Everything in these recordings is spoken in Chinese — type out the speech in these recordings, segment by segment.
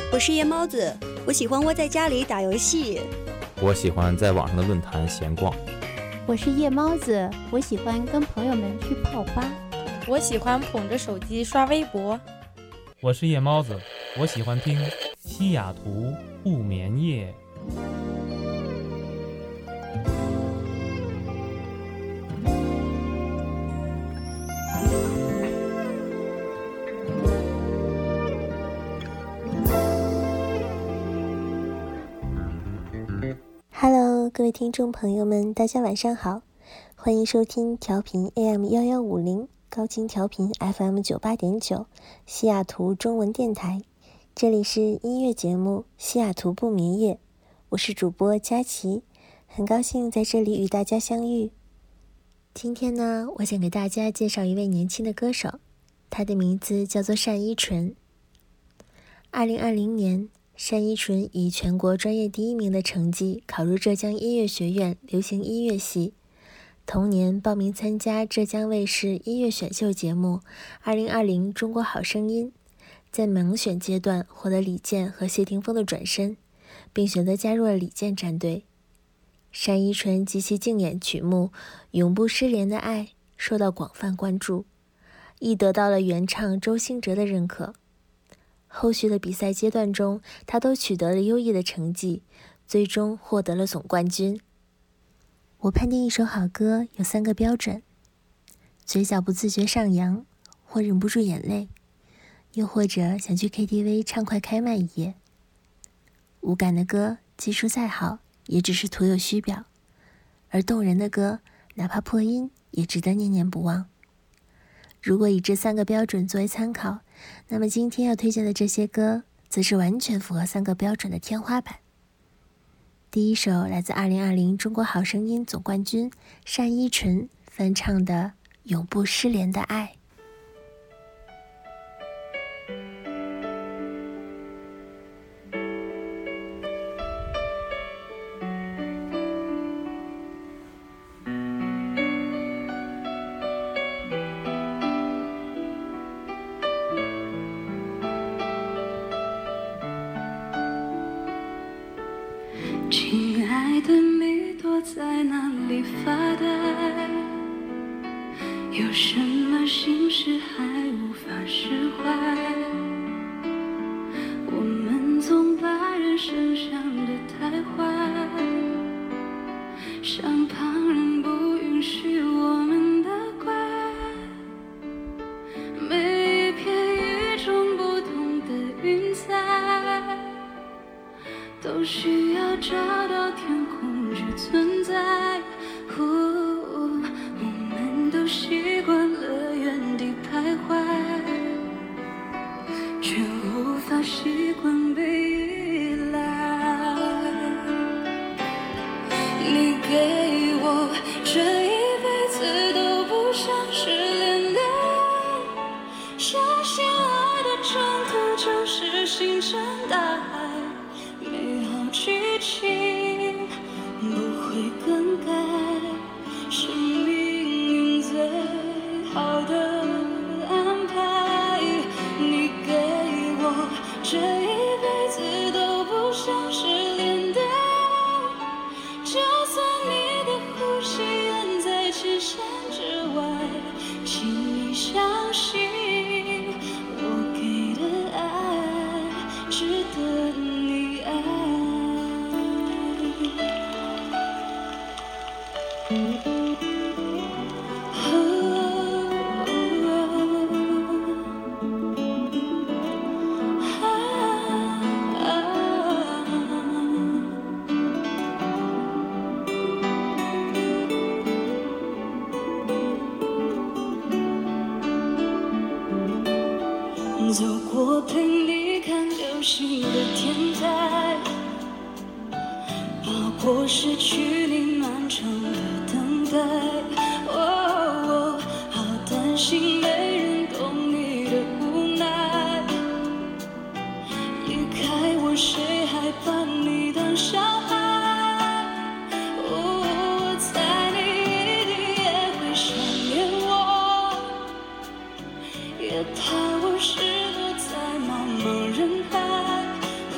我是夜猫子，我喜欢窝在家里打游戏。 我喜欢在网上的论坛闲逛。 我是夜猫子，我喜欢跟朋友们去泡吧。 我喜欢捧着手机刷微博。 我是夜猫子，我喜欢听西雅图不眠夜。 Hello， 各位听众朋友们，大家晚上好，欢迎收听调频 AM1150 高清调频 FM98.9 西雅图中文电台，这里是音乐节目西雅图不眠夜，我是主播佳琪，很高兴在这里与大家相遇。今天呢，我想给大家介绍一位年轻的歌手，他的名字叫做单依纯。2020年，单依纯以全国专业第1名的成绩考入浙江音乐学院流行音乐系，同年报名参加浙江卫视音乐选秀节目2020中国好声音，在盲选阶段获得李健和谢霆锋的转身，并选择加入了李健战队。单依纯及其竞演曲目《永不失联的爱》受到广泛关注，亦得到了原唱周兴哲的认可。后续的比赛阶段中，他都取得了优异的成绩，最终获得了总冠军。我判定一首好歌有3个标准：嘴角不自觉上扬，或忍不住眼泪，又或者想去 KTV 畅快开麦一夜。无感的歌技术再好，也只是徒有虚表，而动人的歌哪怕破音也值得念念不忘。如果以这3个标准作为参考，那么今天要推荐的这些歌则是完全符合3个标准的天花板。第一首来自2020中国好声音总冠军单依纯翻唱的《永不失联的爱》。 亲爱的，你躲在哪里发呆？有什么心事还无法释怀？我们总把人生想得太坏，像旁人不允许我们的怪。每一片与众不同的云彩，都需要找到天空去存在。我们都习惯了原地徘徊，却无法习惯被依赖。你给我这一辈子都不想失联的爱，相信爱的征途就是星辰大海，美好剧情不会更改，是命运最好的安排。你给我这一辈子都不想失联的爱，就算你的呼吸远在千山之外，请你相信我给的爱值得你爱。走过陪你看流星的天台，熬过失去你漫长的等待。好担心没人懂你的无奈，离开我谁还把你当小孩？我猜你一定也会想念我，也怕我失落在茫茫人海。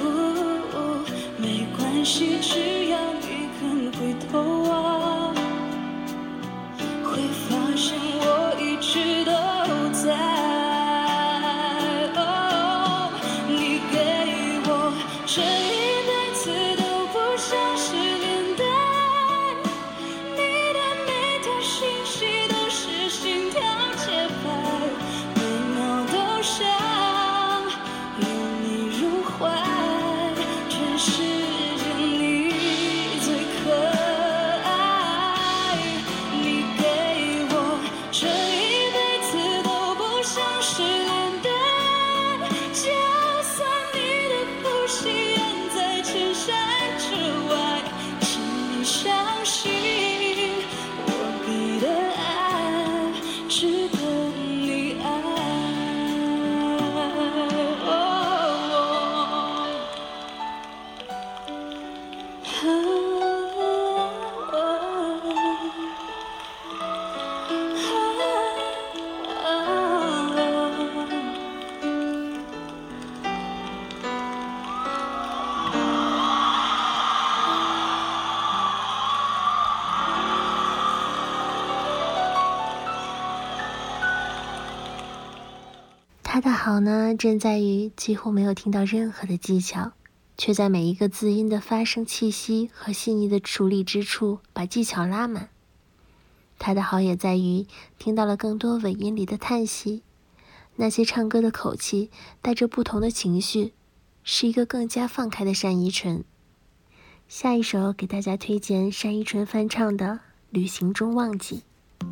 他的好呢，正在于几乎没有听到任何的技巧，却在每一个字音的发声气息和细腻的处理之处把技巧拉满。他的好也在于听到了更多尾音里的叹息，那些唱歌的口气带着不同的情绪，是一个更加放开的单依纯。下一首给大家推荐单依纯翻唱的《旅行中忘记》。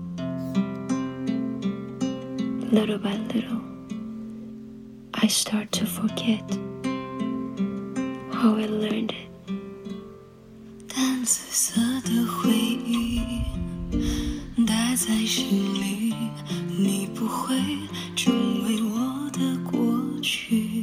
Little by little, I start to forget how I learned it. 淡紫色的回忆带在心里，你不会成为我的过去，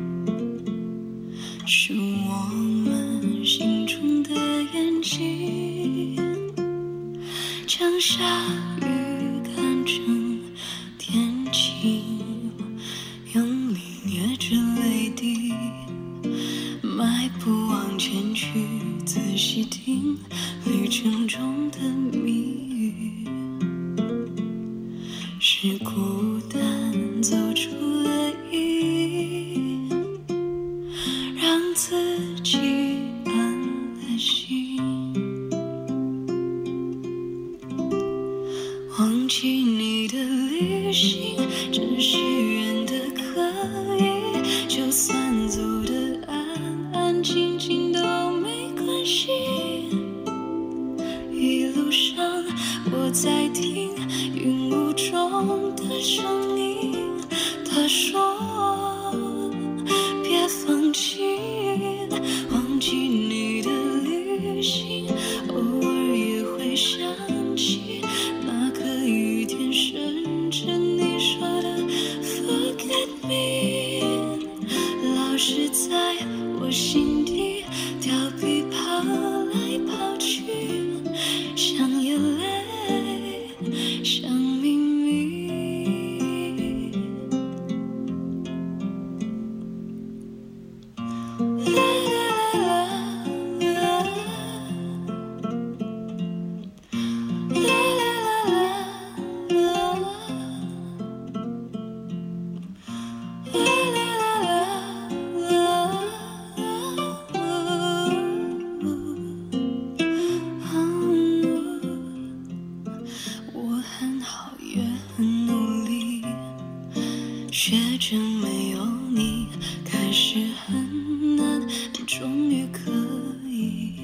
是我们心中的眼睛，将下雨看成天晴，用力捏着泪滴，迈步往前去，仔细听旅程中的谜语，是孤单走出了意义，让自己安了心，忘记你的旅行，真是远的可以，就算走得安安静静都没关系，一路上我在听云雾中的声音，他说别放弃，忘记你的旅行，偶尔也会想起那个雨天，甚至你说的 Forget me， 老是在我心底调皮跑来跑去，像眼泪，像秘密。我很好也很努力，学着没有你开始很难，终于可以。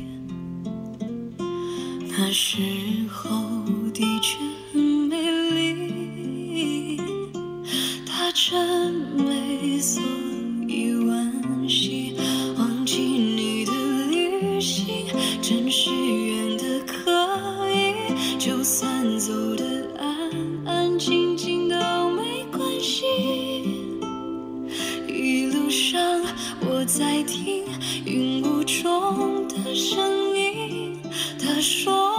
那时候的确很美丽，它真美，所以惋惜。忘记你的旅行，真是远的可以，就算走得安安静静都没关系，一路上我在听云雾中的声音，他说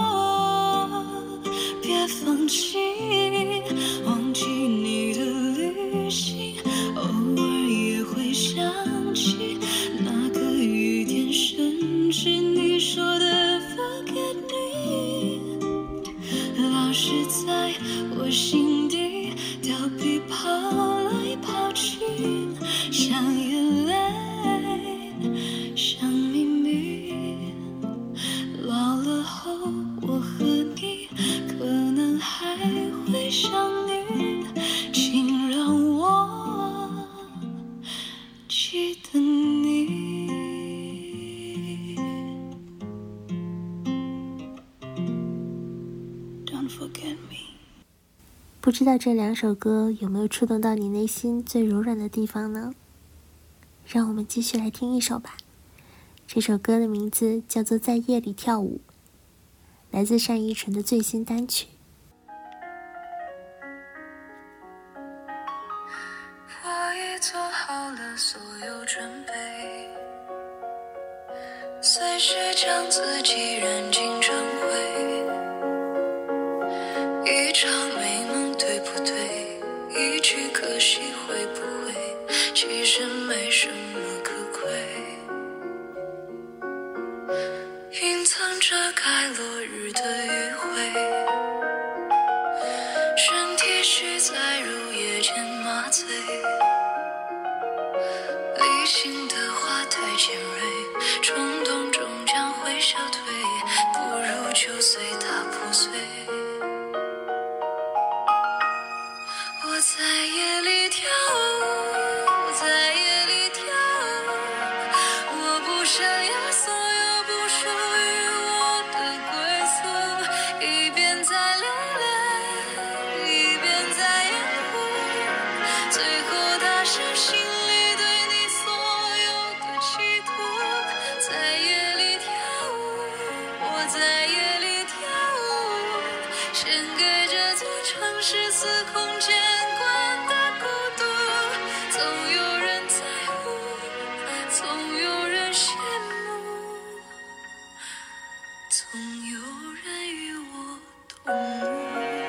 别放弃，忘记你的旅行，偶尔也会想起那个雨天，甚至你说的 Forget me， 老是在我心底调皮跑来跑去，像眼泪，像秘密。老了后我和你可能还会相遇，请让我记得你。Don't forget me。 不知道这两首歌有没有触动到你内心最柔软的地方呢？让我们继续来听一首吧。这首歌的名字叫做《在夜里跳舞》，来自单依纯的最新单曲。 我已做好了所有准备，随时将自己燃尽成灰，一场美梦对不对，一句可惜会不会，其实没什么可贵，云层遮盖落日的余晖，身体需在入夜间麻醉， 心的话太尖锐，冲动终将会消退，不如就随它破碎。我在夜里跳舞，在夜里跳舞，我不想要所有不属于我的归宿，一边在流泪，一边在掩护，最后大声心里对你所有的企图。在夜里跳舞，我在夜里跳舞，献给这座城市四空间观的孤独。总有人在乎，总有人羡慕，总有人与我同舞。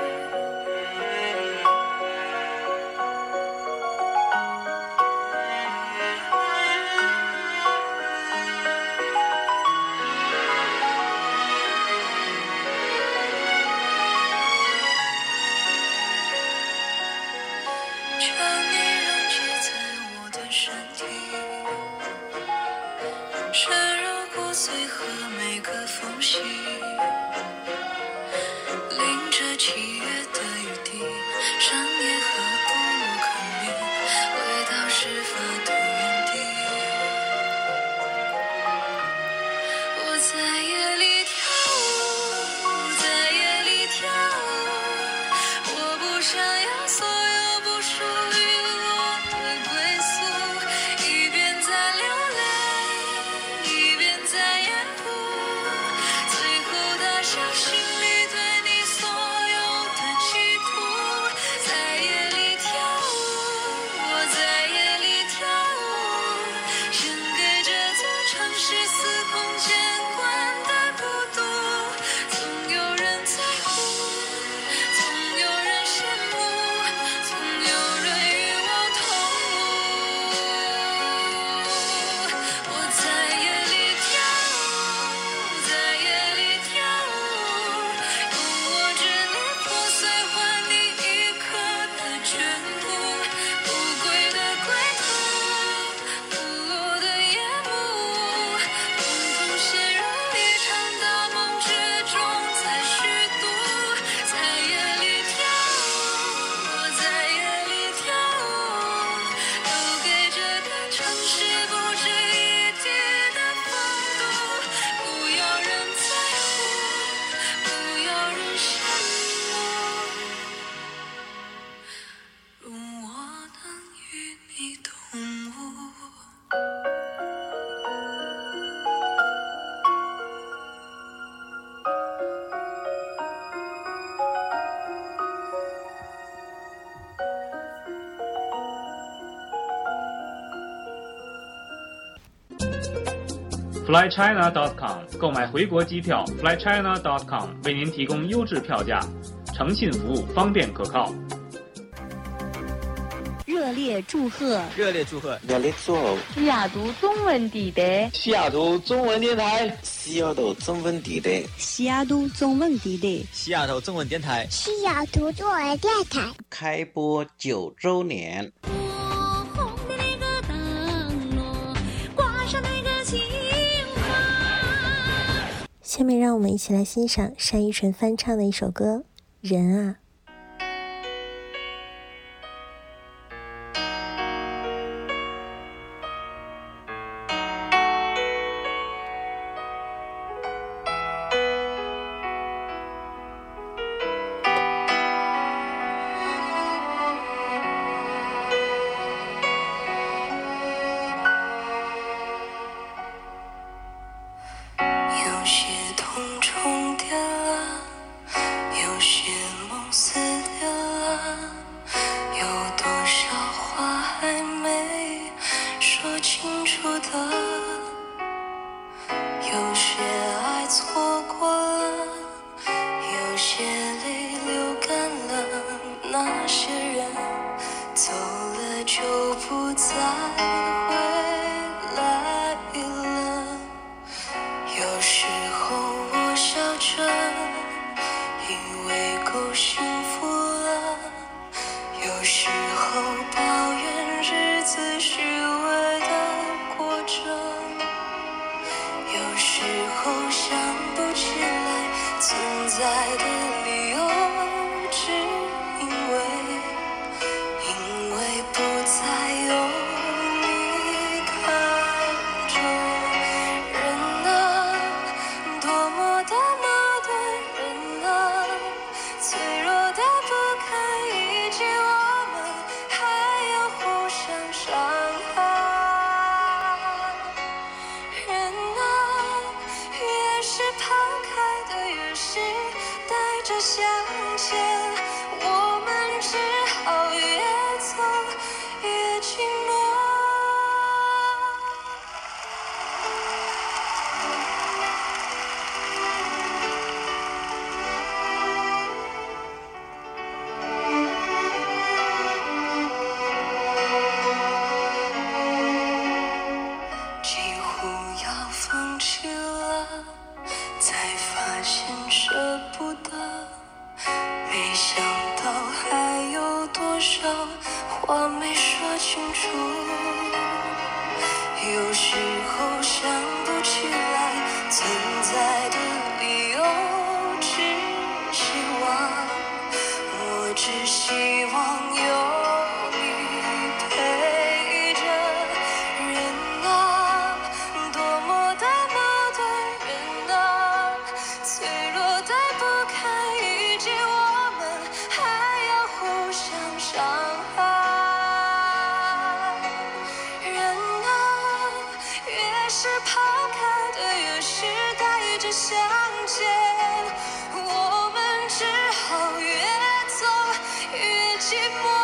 flychina.com 购买回国机票 flychina.com 为您提供优质票价，诚信服务，方便可靠。 热烈祝贺！ 热烈祝贺！ 热烈祝贺！ 西雅图中文地带， 西雅图中文电台， 西雅图中文地带， 西雅图中文地带， 西雅图中文电台， 西雅图中文电台开播9周年。 下面让我们一起来欣赏单依纯翻唱的一首歌《人啊》。 有时候抱怨日子虚伪的在的理由，只因为不再有你看中。人啊，多么的矛盾，人啊，脆弱的不堪一击，我们还要互相伤害。人啊，越是抛开的越是带着相见，我们只好越走越寂寞。几乎要放弃了，才发现舍不得，没想到还有多少话没说清楚。有时候想不起来存在的理由，只希望，我只希望有你陪着。人啊，多么的矛盾，人啊，脆弱的不堪一击，我们还要互相伤害。人啊，越是抛开的越是带着相见，我们只好越走越寂寞。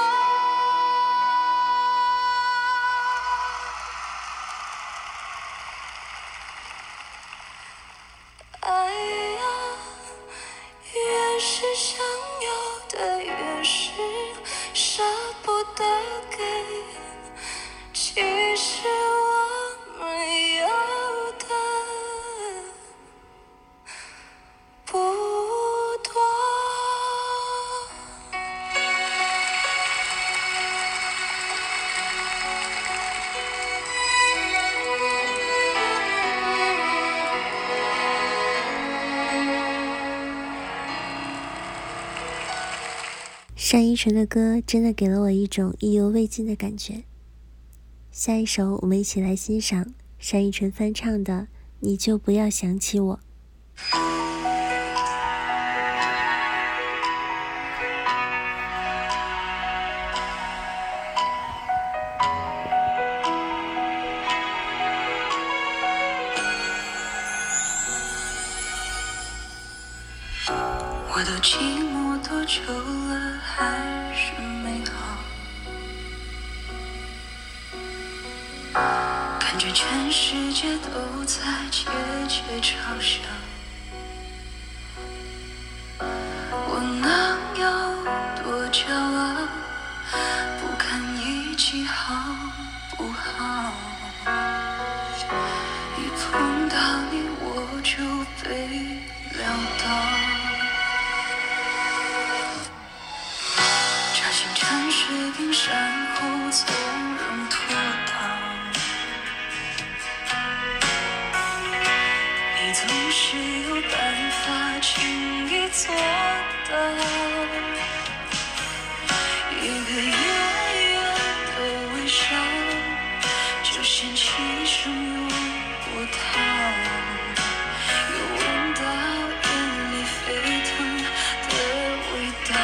爱啊，越是想要的越是舍不得给，其实我们要的不多。 单依纯的歌真的给了我一种意犹未尽的感觉。下一首我们一起来欣赏单依纯翻唱的《你就不要想起我》。 我都寂寞多久了，还是美好，感觉全世界都在窃窃嘲笑，我能有多骄傲，不堪一击好不好，一碰到你我就被撂倒，城市冰山后从容脱逃，你总是有办法轻易做到，一个远远的微笑就掀起一声拥波涛，又闻到眼里沸腾的味道，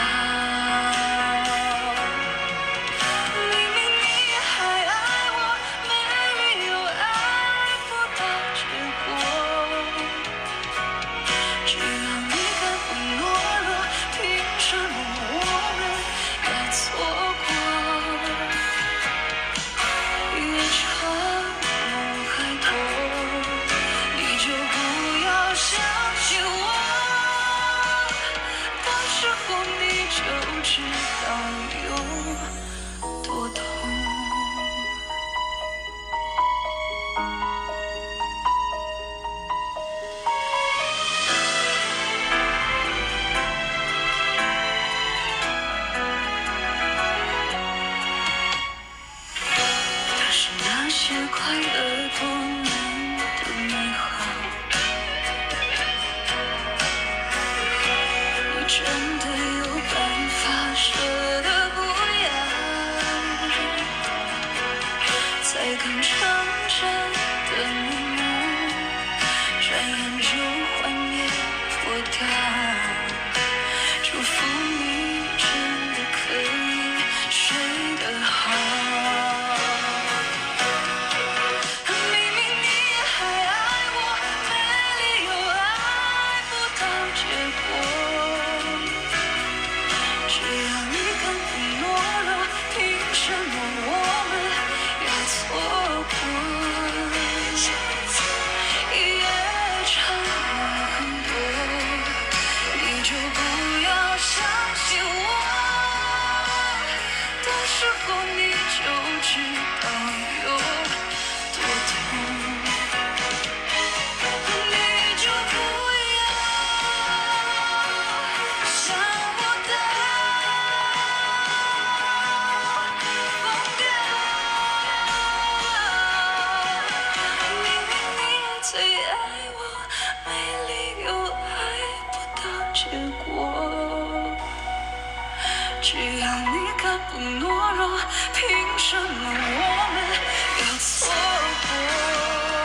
最爱我，没理由爱不到结果。只要你敢不懦弱，凭什么我们要错过？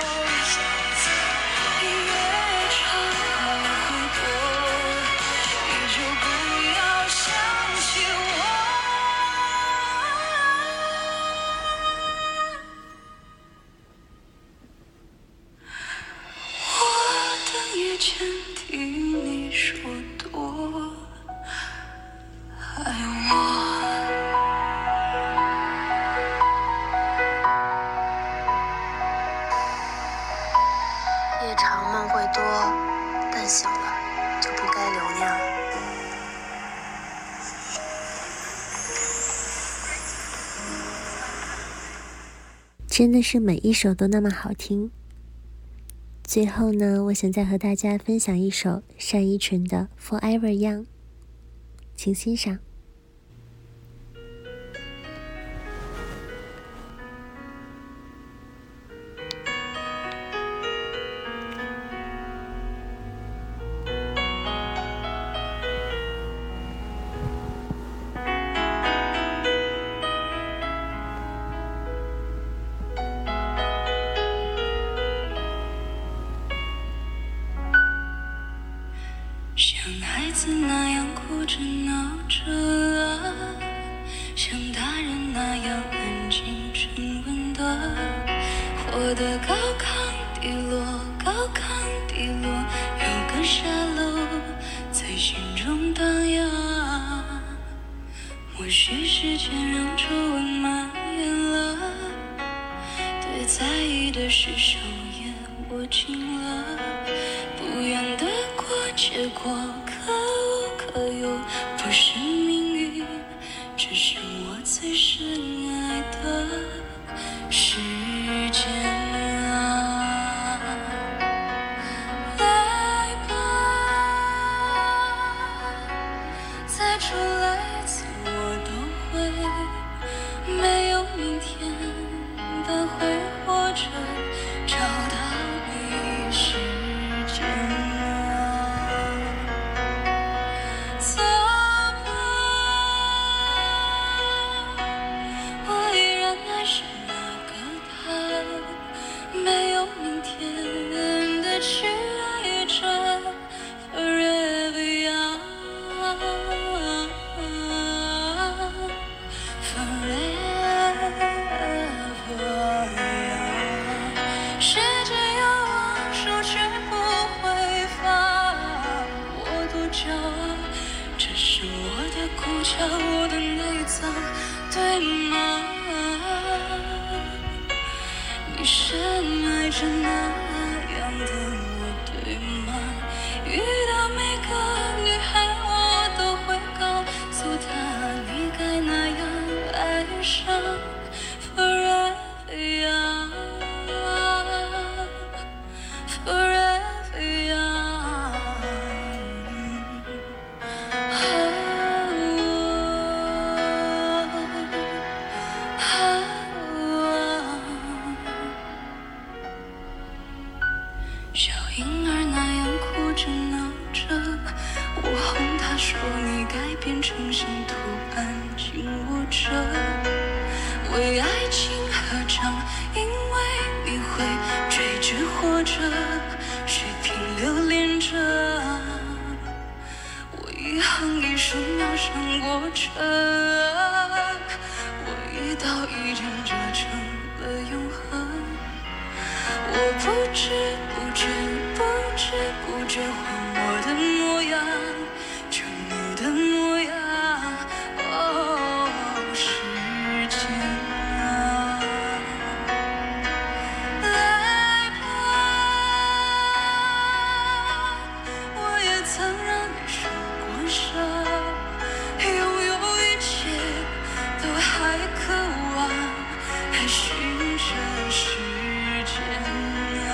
夜长梦会多，你就不要想起我。我等夜间听你说多爱我。 夜长梦会多，但醒了就不该留念。 真的是每一首都那么好听。最后呢，我想再和大家分享一首单依纯的 Forever Young， 请欣赏。 像孩子那样哭着闹着啊，像大人那样安静沉稳的，活得高亢低落，高亢低落，有个沙漏在心中荡漾。或许时间让皱纹蔓延了，对在意的事手也握紧了，不愿的结果可无可有，不是命运，只是我最深爱的时间啊。来吧，再出来一次我都会，没有明天但会活着找到你时间啊。我的内脏，对吗？你深爱着那样的我，对吗？遇到每个女孩，我都会告诉她，你该那样爱上 Forever Young， Forever Young。小婴儿那样哭着闹着，我哄他说你该变成新图案，紧握着，为爱情合唱，因为你会追着活着，水平留恋着，我一横一竖秒上过程，我一刀一剑折成了永恒，我不知不觉换我的模样，成你的模样。哦，时间啊，来吧，我也曾让你受过伤，拥有一切都还渴望，还寻着时间啊。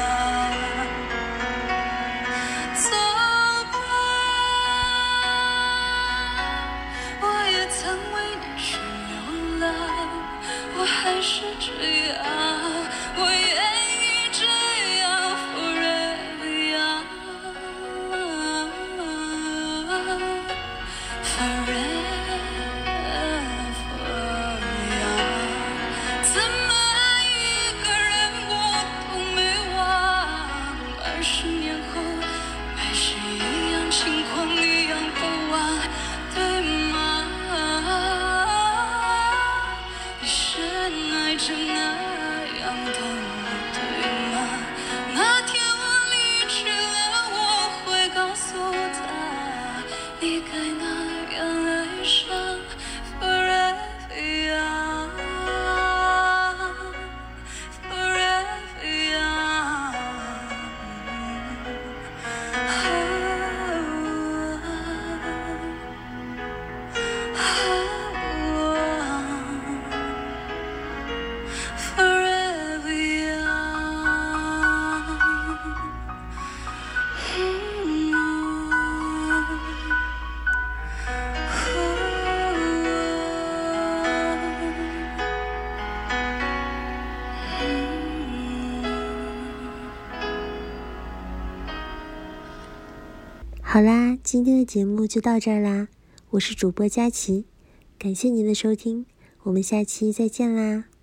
好啦，今天的节目就到这儿啦，我是主播佳琪，感谢您的收听，我们下期再见啦。